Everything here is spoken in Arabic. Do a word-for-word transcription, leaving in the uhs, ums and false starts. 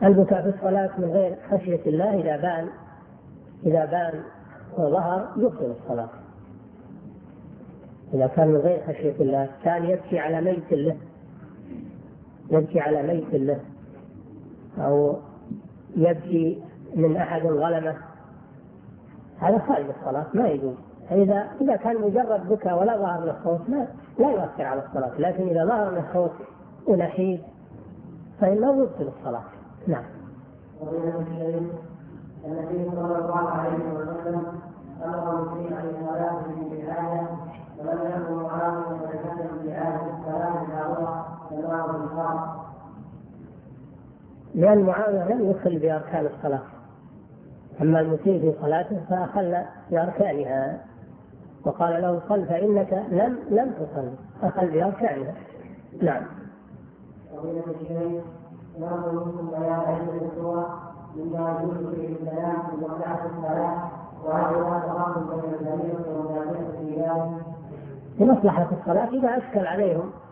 البكاء في الصلاة من غير خشية الله إذا بان إذا بان وظهر يبطل الصلاة. إذا كان من غير خشية الله كان يبكي على ميت له يبكي على ميت له أو يبكي من أحد ظلمه، هذا خارج الصلاة ما يجوز. إذا إذا كان مجرد بكاء ولا ظهر له صوت لا يؤثر على الصلاة، لكن إذا ظهر له صوت ونحيب فإنه يبطل الصلاة. نعم. النبي صلى الله عليه وسلم أمر المسلمين عن الصلاة بالحاجة ولم يكن معاوية يتكلم بهذه الصلاة الأعظم كما بالفرض، لأن معاوية لم يخل بأركان الصلاة، أما المسيء في صلاته فأخل بأركانها وقال له صل فإنك لم لم تصل، أخل بأركانها. نعم. ومن الشيء نظر منكم بيان عدة الصور مما يجوز في الكلام في وقعة الصلاة، وهذا تضاد بين الدليل والمدافع في ذلك لمصلحة الصلاة إذا أشكل عليهم